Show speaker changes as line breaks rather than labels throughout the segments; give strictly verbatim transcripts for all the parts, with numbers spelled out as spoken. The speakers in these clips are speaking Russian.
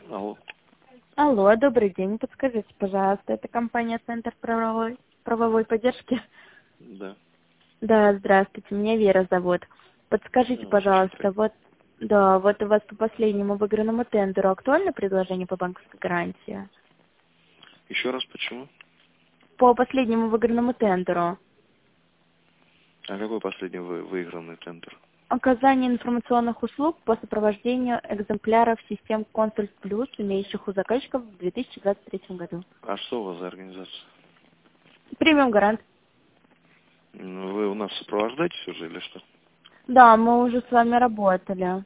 Алло.
Алло, добрый день. Подскажите, пожалуйста, это компания Центр правовой, правовой поддержки?
Да.
Да, здравствуйте, меня Вера зовут. Подскажите,
А, очень
пожалуйста,
приятно.
вот, да, вот у вас по последнему выигранному тендеру актуально предложение по банковской гарантии?
Еще раз почему?
По последнему выигранному тендеру.
А какой последний вы, выигранный тендер?
Оказание информационных услуг по сопровождению экземпляров систем Консульт Плюс, имеющих у заказчиков в две тысячи двадцать третьем году.
А что у вас за организация?
Премиум гарант.
Ну, Вы у нас сопровождаетесь уже или что?
Да, мы уже с вами работали.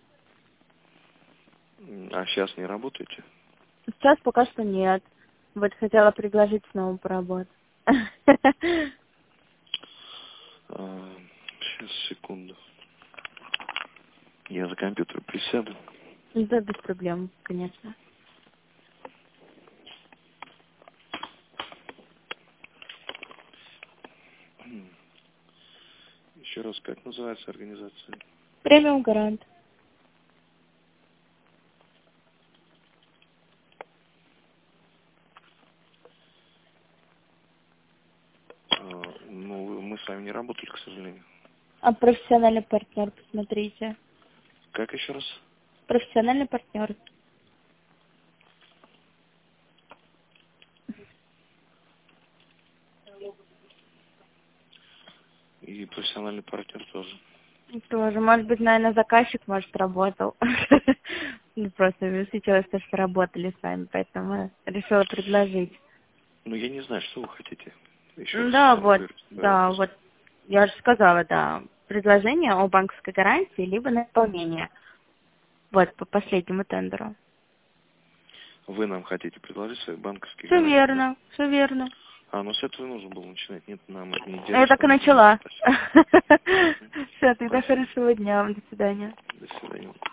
М, А сейчас не работаете?
Сейчас пока что нет. Вот хотела предложить снова поработать.
А, сейчас, секунду. Я за компьютер присяду.
Да, без проблем, конечно.
М, Еще раз, как называется организация?
Премиум гарант.
А, ну, вы- мы с вами не работали, к сожалению.
А профессиональный партнер, посмотрите.
Как еще раз?
Профессиональный партнер.
И профессиональный партнер тоже.
Тоже, может быть, наверное, заказчик, может, работал. Ну, просто сейчас то, что работали с вами, поэтому решила предложить.
Ну, я не знаю, что вы хотите. Еще раз
Да, вот,
сформулируйте свой
да,
вопрос.
вот, я же сказала, да, предложение о банковской гарантии, либо на исполнение. Вот, по последнему тендеру.
Вы нам хотите предложить свои банковские
Все
гарантии, да?
верно, все верно.
А, ну с этого нужно было начинать. Нет, нам это не
Я так и
интересно. Нет,
начала.
спасибо. Мгм.
Все, тогда
Спасибо.
хорошего дня вам. До свидания.
До свидания.